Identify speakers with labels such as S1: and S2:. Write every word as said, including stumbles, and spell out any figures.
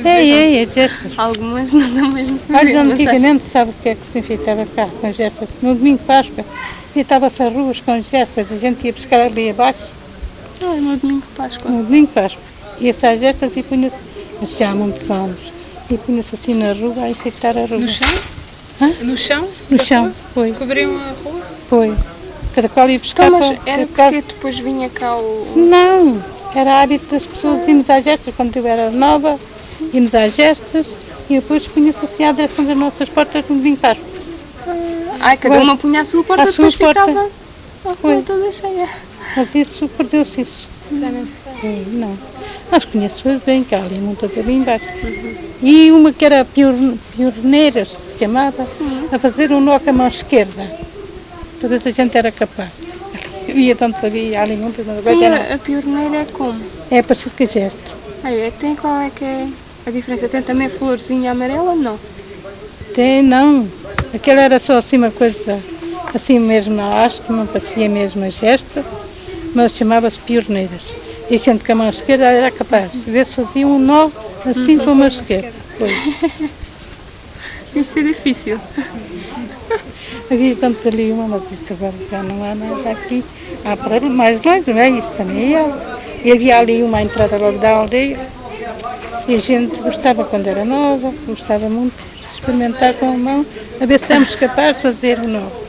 S1: É, é, é gestas.
S2: Algumas não dão mesmo para ver.
S1: Olha,
S2: mas acho-
S1: antigamente sabe o que é que se enfeitava cá com gestas? No domingo de Páscoa, enfeitava-se as ruas com gestas, a gente ia buscar ali abaixo,
S2: Ah, é no domingo de Páscoa.
S1: no domingo de Páscoa. Ia-se às gestas e punha-se, mas já há muitos anos, e punha-se assim na rua a enfeitar a rua.
S3: No chão?
S1: Hã?
S3: No chão?
S1: No
S3: Da
S1: chão,
S3: rua?
S1: foi,
S3: Cobriam a rua?
S1: foi. Cada qual ia buscar
S2: Então, mas
S1: para-
S2: era
S1: para casa.
S2: porque depois vinha cá o...
S1: Não, era hábito das pessoas irmos às gestas, quando eu era nova, íamos às gestas e depois punha-se assim à direção das nossas portas no domingo de Páscoa.
S2: Ai, cada
S1: Agora,
S2: uma punha a sua porta,
S1: a sua
S2: depois
S1: porta.
S2: ficava a
S1: Foi.
S2: rua toda cheia.
S1: Mas isso, perdeu-se isso.
S3: Já não se faz.
S1: É, não. Mas conheço-as bem, cá ali, muitas ali embaixo. E uma que era pior- pioneiras, se chamava, a fazer um nó com a mão esquerda. Toda essa gente era capaz. Havia tanto ali, ali muitas, mas agora
S2: E
S1: já não.
S2: a, a pioneira é como?
S1: É parecido com a gesta.
S2: Ai, é, tem qual é que é a diferença? Tem também florzinha amarela ou não?
S1: Tem, não. Aquela era só assim uma coisa, assim mesmo na haste, não parecia mesmo a gesta, mas chamava-se pioneiras. E sendo que a mão esquerda era capaz, de ver se fazia um nó assim com a mão esquerda. Pois.
S2: Isso é difícil.
S1: Havia tanto ali uma, mas isso agora já não há nada aqui. Há para ali mais longe, não é? Isso também é. E havia ali uma entrada logo da aldeia. E a gente gostava quando era nova, gostava muito de experimentar com a mão, a ver se éramos capazes de fazer o nó.